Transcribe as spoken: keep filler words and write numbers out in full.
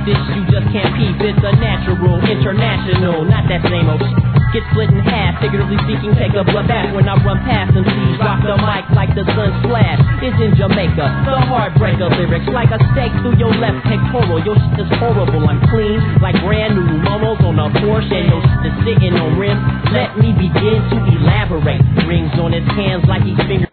this you just can't peep. It's a natural, international, not that same old shit. Get split in half, figuratively speaking, take a blood bath when I run past them seas. Rock the mic like the sun splash. It's in Jamaica, the heartbreaker lyrics like a stake through your left pectoral. Your shit is horrible, I'm clean like brand new momos on a Porsche, and your shit is sitting on rims. Let me begin to elaborate. Rings on his hands like he's finger.